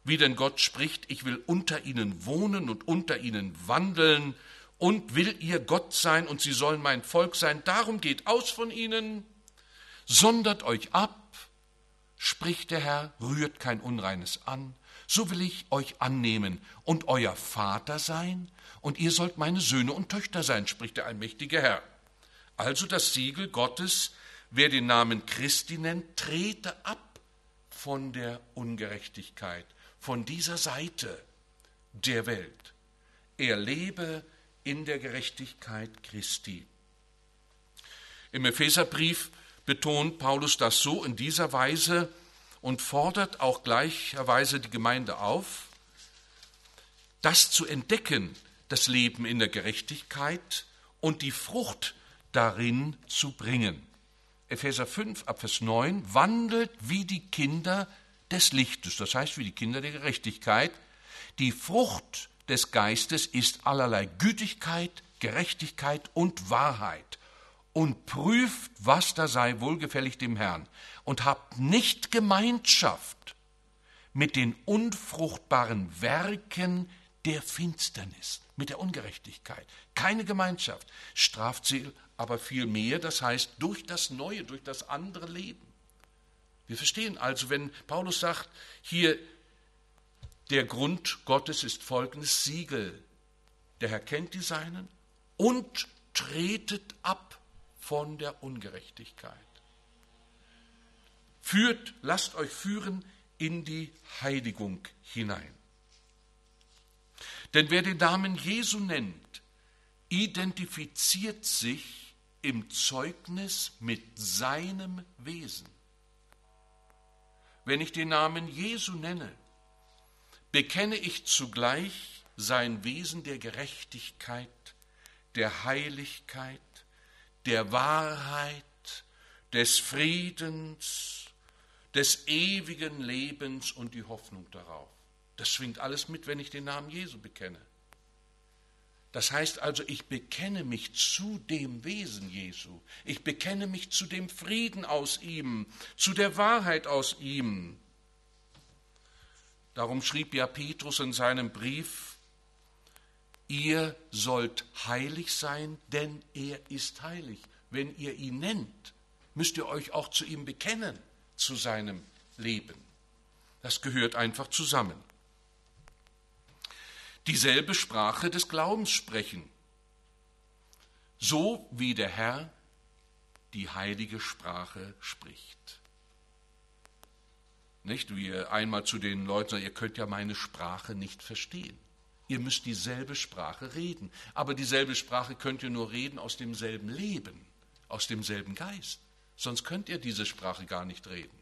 wie denn Gott spricht, ich will unter ihnen wohnen und unter ihnen wandeln und will ihr Gott sein und sie sollen mein Volk sein. Darum geht aus von ihnen, sondert euch ab, spricht der Herr, rührt kein Unreines an, so will ich euch annehmen und euer Vater sein und ihr sollt meine Söhne und Töchter sein, spricht der allmächtige Herr. Also das Siegel Gottes, wer den Namen Christi nennt, trete ab von der Ungerechtigkeit, von dieser Seite der Welt. Er lebe in der Gerechtigkeit Christi. Im Epheserbrief betont Paulus das so in dieser Weise und fordert auch gleicherweise die Gemeinde auf, das zu entdecken, das Leben in der Gerechtigkeit und die Frucht darin zu bringen. Epheser fünf, Abvers neun, wandelt wie die Kinder des Lichtes, das heißt wie die Kinder der Gerechtigkeit. Die Frucht des Geistes ist allerlei Gütigkeit, Gerechtigkeit und Wahrheit. Und prüft, was da sei, wohlgefällig dem Herrn. Und habt nicht Gemeinschaft mit den unfruchtbaren Werken der Finsternis, mit der Ungerechtigkeit. Keine Gemeinschaft. Straft sie aber viel mehr, das heißt durch das Neue, durch das andere Leben. Wir verstehen also, wenn Paulus sagt, hier der Grund Gottes ist folgendes Siegel. Der Herr kennt die Seinen und tretet ab von der Ungerechtigkeit. Führt, lasst euch führen in die Heiligung hinein. Denn wer den Namen Jesu nennt, identifiziert sich im Zeugnis mit seinem Wesen. Wenn ich den Namen Jesu nenne, bekenne ich zugleich sein Wesen der Gerechtigkeit, der Heiligkeit, der Wahrheit, des Friedens, des ewigen Lebens und die Hoffnung darauf. Das schwingt alles mit, wenn ich den Namen Jesu bekenne. Das heißt also, ich bekenne mich zu dem Wesen Jesu. Ich bekenne mich zu dem Frieden aus ihm, zu der Wahrheit aus ihm. Darum schrieb ja Petrus in seinem Brief, ihr sollt heilig sein, denn er ist heilig. Wenn ihr ihn nennt, müsst ihr euch auch zu ihm bekennen, zu seinem Leben. Das gehört einfach zusammen. Dieselbe Sprache des Glaubens sprechen, so wie der Herr die heilige Sprache spricht. Nicht, wie er einmal zu den Leuten sagt, ihr könnt ja meine Sprache nicht verstehen. Ihr müsst dieselbe Sprache reden, aber dieselbe Sprache könnt ihr nur reden aus demselben Leben, aus demselben Geist. Sonst könnt ihr diese Sprache gar nicht reden.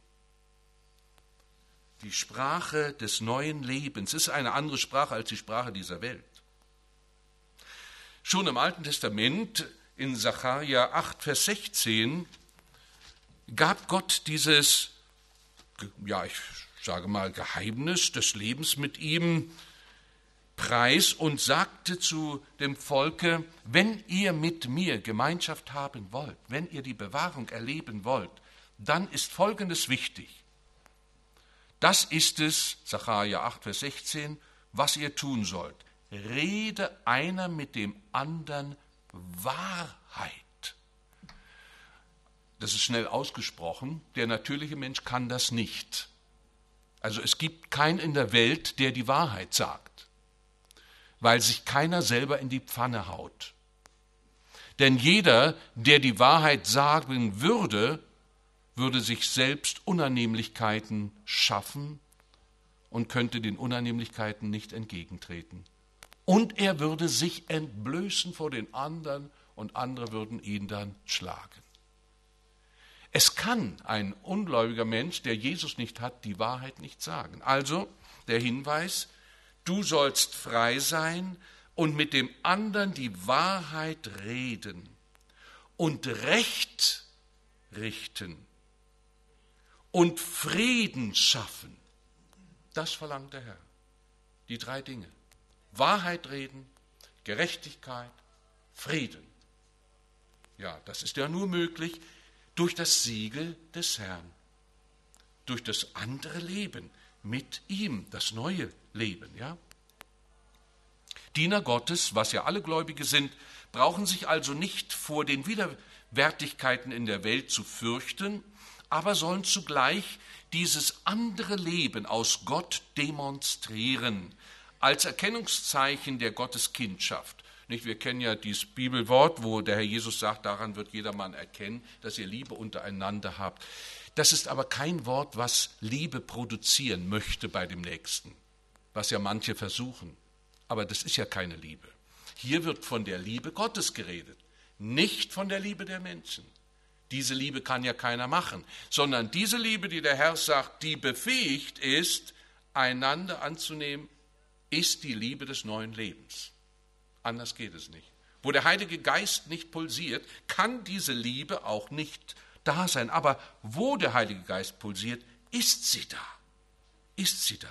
Die Sprache des neuen Lebens ist eine andere Sprache als die Sprache dieser Welt. Schon im Alten Testament, in Sacharja acht, Vers sechzehn, gab Gott dieses, ja, ich sage mal, Geheimnis des Lebens mit ihm preis und sagte zu dem Volke, wenn ihr mit mir Gemeinschaft haben wollt, wenn ihr die Bewahrung erleben wollt, dann ist Folgendes wichtig. Das ist es, Sacharja acht, Vers sechzehn, was ihr tun sollt. Rede einer mit dem anderen Wahrheit. Das ist schnell ausgesprochen. Der natürliche Mensch kann das nicht. Also es gibt keinen in der Welt, der die Wahrheit sagt, weil sich keiner selber in die Pfanne haut. Denn jeder, der die Wahrheit sagen würde, würde sich selbst Unannehmlichkeiten schaffen und könnte den Unannehmlichkeiten nicht entgegentreten. Und er würde sich entblößen vor den anderen und andere würden ihn dann schlagen. Es kann ein ungläubiger Mensch, der Jesus nicht hat, die Wahrheit nicht sagen. Also der Hinweis, du sollst frei sein und mit dem anderen die Wahrheit reden und Recht richten und Frieden schaffen. Das verlangt der Herr. Die drei Dinge. Wahrheit reden, Gerechtigkeit, Frieden. Ja, das ist ja nur möglich durch das Siegel des Herrn, durch das andere Leben, mit ihm, das neue Leben, ja? Diener Gottes, was ja alle Gläubige sind, brauchen sich also nicht vor den Widerwärtigkeiten in der Welt zu fürchten, aber sollen zugleich dieses andere Leben aus Gott demonstrieren, als Erkennungszeichen der Gotteskindschaft. Nicht, wir kennen ja dieses Bibelwort, wo der Herr Jesus sagt, daran wird jedermann erkennen, dass ihr Liebe untereinander habt. Das ist aber kein Wort, was Liebe produzieren möchte bei dem Nächsten, was ja manche versuchen. Aber das ist ja keine Liebe. Hier wird von der Liebe Gottes geredet, nicht von der Liebe der Menschen. Diese Liebe kann ja keiner machen, sondern diese Liebe, die der Herr sagt, die befähigt ist, einander anzunehmen, ist die Liebe des neuen Lebens. Anders geht es nicht. Wo der Heilige Geist nicht pulsiert, kann diese Liebe auch nicht da sein. Aber wo der Heilige Geist pulsiert, ist sie da. Ist sie da.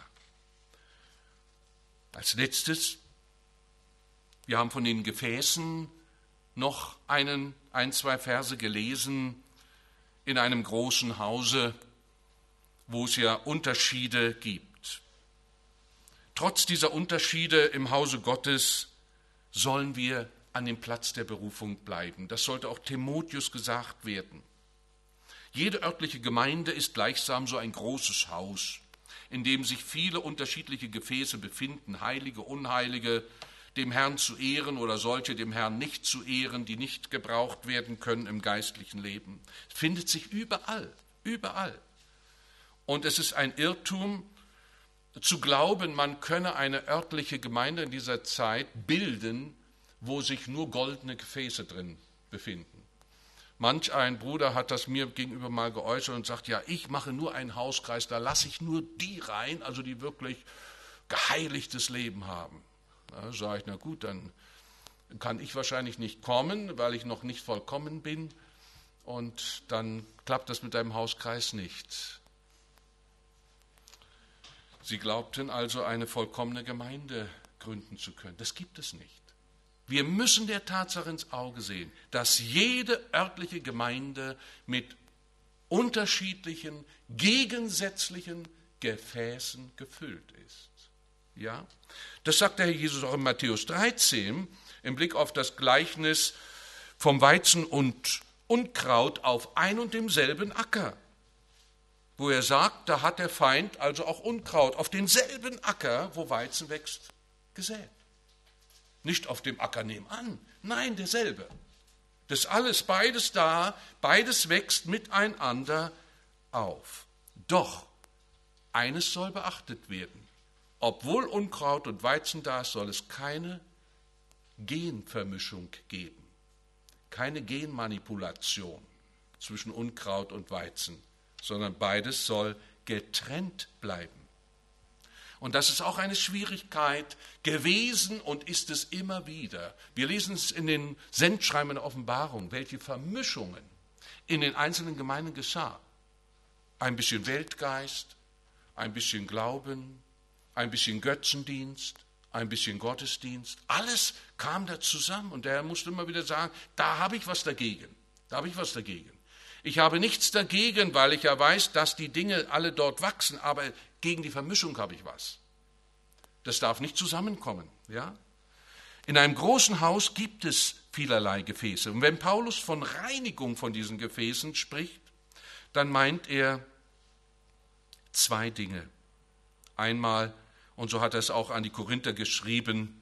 Als letztes, wir haben von den Gefäßen noch einen, ein, zwei Verse gelesen in einem großen Hause, wo es ja Unterschiede gibt. Trotz dieser Unterschiede im Hause Gottes sollen wir an dem Platz der Berufung bleiben. Das sollte auch Timotheus gesagt werden. Jede örtliche Gemeinde ist gleichsam so ein großes Haus, in dem sich viele unterschiedliche Gefäße befinden, Heilige, Unheilige, dem Herrn zu ehren oder solche dem Herrn nicht zu ehren, die nicht gebraucht werden können im geistlichen Leben. Es findet sich überall, überall. Und es ist ein Irrtum, zu glauben, man könne eine örtliche Gemeinde in dieser Zeit bilden, wo sich nur goldene Gefäße drin befinden. Manch ein Bruder hat das mir gegenüber mal geäußert und sagt, ja, ich mache nur einen Hauskreis, da lasse ich nur die rein, also die wirklich geheiligtes Leben haben. Da sage ich, na gut, dann kann ich wahrscheinlich nicht kommen, weil ich noch nicht vollkommen bin, und dann klappt das mit deinem Hauskreis nicht. Sie glaubten also, eine vollkommene Gemeinde gründen zu können. Das gibt es nicht. Wir müssen der Tatsache ins Auge sehen, dass jede örtliche Gemeinde mit unterschiedlichen, gegensätzlichen Gefäßen gefüllt ist. Ja? Das sagt der Herr Jesus auch in Matthäus dreizehn im Blick auf das Gleichnis vom Weizen und Unkraut auf ein und demselben Acker, wo er sagt, da hat der Feind also auch Unkraut auf denselben Acker, wo Weizen wächst, gesät. Nicht auf dem Acker nebenan, nein, derselbe. Das alles, beides da, beides wächst miteinander auf. Doch eines soll beachtet werden. Obwohl Unkraut und Weizen da ist, soll es keine Genvermischung geben, keine Genmanipulation zwischen Unkraut und Weizen, sondern beides soll getrennt bleiben. Und das ist auch eine Schwierigkeit gewesen und ist es immer wieder. Wir lesen es in den Sendschreiben der Offenbarung, welche Vermischungen in den einzelnen Gemeinden geschah. Ein bisschen Weltgeist, ein bisschen Glauben, ein bisschen Götzendienst, ein bisschen Gottesdienst. Alles kam da zusammen und der Herr musste immer wieder sagen, da habe ich was dagegen, da habe ich was dagegen. Ich habe nichts dagegen, weil ich ja weiß, dass die Dinge alle dort wachsen, aber gegen die Vermischung habe ich was. Das darf nicht zusammenkommen. Ja? In einem großen Haus gibt es vielerlei Gefäße. Und wenn Paulus von Reinigung von diesen Gefäßen spricht, dann meint er zwei Dinge. Einmal, und so hat er es auch an die Korinther geschrieben,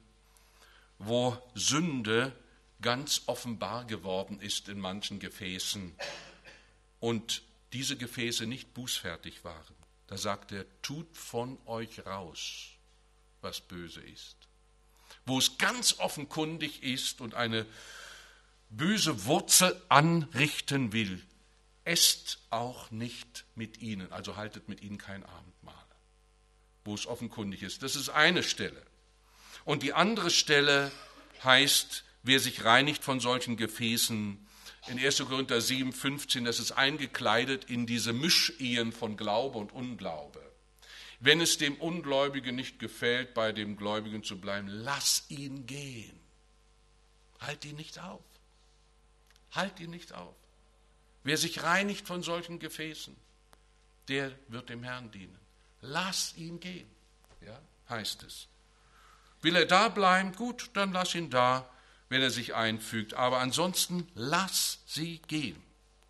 wo Sünde ganz offenbar geworden ist in manchen Gefäßen und diese Gefäße nicht bußfertig waren. Da sagt er, tut von euch raus, was böse ist. Wo es ganz offenkundig ist und eine böse Wurzel anrichten will, esst auch nicht mit ihnen, also haltet mit ihnen kein Abendmahl. Wo es offenkundig ist. Das ist eine Stelle. Und die andere Stelle heißt, wer sich reinigt von solchen Gefäßen, in erster Korinther sieben, fünfzehn, das ist eingekleidet in diese Mischehen von Glaube und Unglaube. Wenn es dem Ungläubigen nicht gefällt, bei dem Gläubigen zu bleiben, lass ihn gehen. Halt ihn nicht auf. Halt ihn nicht auf. Wer sich reinigt von solchen Gefäßen, der wird dem Herrn dienen. lass ihn gehen, ja, heißt es. Will er da bleiben? Gut, dann lass ihn da, wenn er sich einfügt. Aber ansonsten lass sie gehen.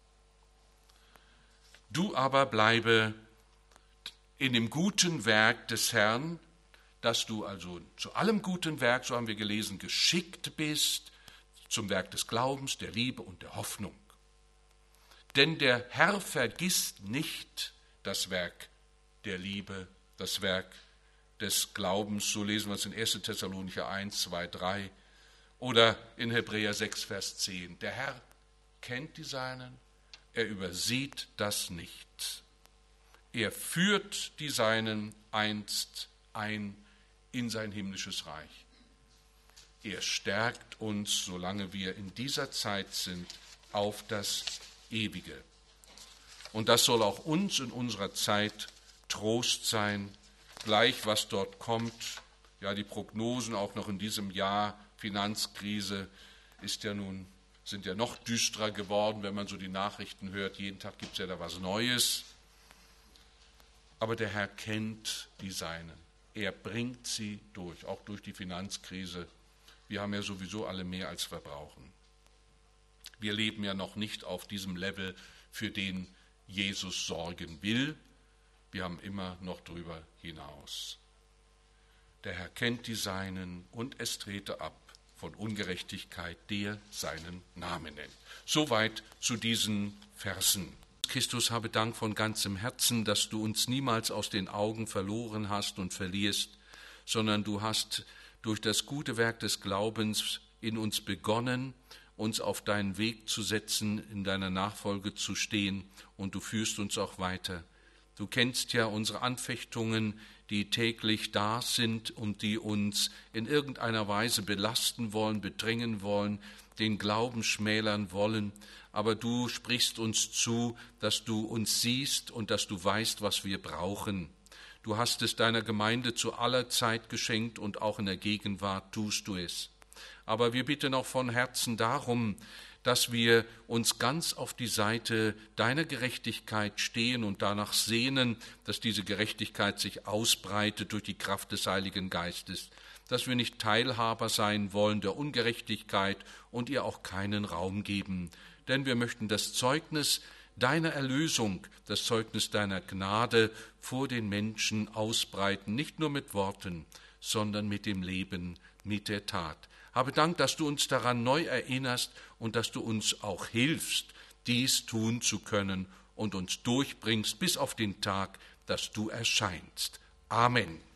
Du aber bleibe in dem guten Werk des Herrn, dass du also zu allem guten Werk, so haben wir gelesen, geschickt bist, zum Werk des Glaubens, der Liebe und der Hoffnung. Denn der Herr vergisst nicht das Werk der Liebe, das Werk des Glaubens, so lesen wir es in erster Thessalonicher eins, zwei, drei oder in Hebräer sechs, Vers zehn. Der Herr kennt die Seinen, er übersieht das nicht. Er führt die Seinen einst ein in sein himmlisches Reich. Er stärkt uns, solange wir in dieser Zeit sind, auf das Ewige. Und das soll auch uns in unserer Zeit Trost sein, gleich was dort kommt. Ja, die Prognosen auch noch in diesem Jahr, Finanzkrise, ist ja nun, sind ja noch düsterer geworden, wenn man so die Nachrichten hört. Jeden Tag gibt es ja da was Neues. Aber der Herr kennt die Seinen. Er bringt sie durch, auch durch die Finanzkrise. Wir haben ja sowieso alle mehr, als wir brauchen. Wir leben ja noch nicht auf diesem Level, für den Jesus sorgen will. Wir haben immer noch drüber hinaus. Der Herr kennt die Seinen und es trete ab von Ungerechtigkeit, der seinen Namen nennt. Soweit zu diesen Versen. Christus, habe Dank von ganzem Herzen, dass du uns niemals aus den Augen verloren hast und verlierst, sondern du hast durch das gute Werk des Glaubens in uns begonnen, uns auf deinen Weg zu setzen, in deiner Nachfolge zu stehen, und du führst uns auch weiter. Du kennst ja unsere Anfechtungen, die täglich da sind und die uns in irgendeiner Weise belasten wollen, bedrängen wollen, den Glauben schmälern wollen. Aber du sprichst uns zu, dass du uns siehst und dass du weißt, was wir brauchen. Du hast es deiner Gemeinde zu aller Zeit geschenkt und auch in der Gegenwart tust du es. Aber wir bitten auch von Herzen darum, dass wir uns ganz auf die Seite deiner Gerechtigkeit stehen und danach sehnen, dass diese Gerechtigkeit sich ausbreitet durch die Kraft des Heiligen Geistes, dass wir nicht Teilhaber sein wollen der Ungerechtigkeit und ihr auch keinen Raum geben. Denn wir möchten das Zeugnis deiner Erlösung, das Zeugnis deiner Gnade vor den Menschen ausbreiten, nicht nur mit Worten, sondern mit dem Leben, mit der Tat. Habe Dank, dass du uns daran neu erinnerst und dass du uns auch hilfst, dies tun zu können und uns durchbringst bis auf den Tag, dass du erscheinst. Amen.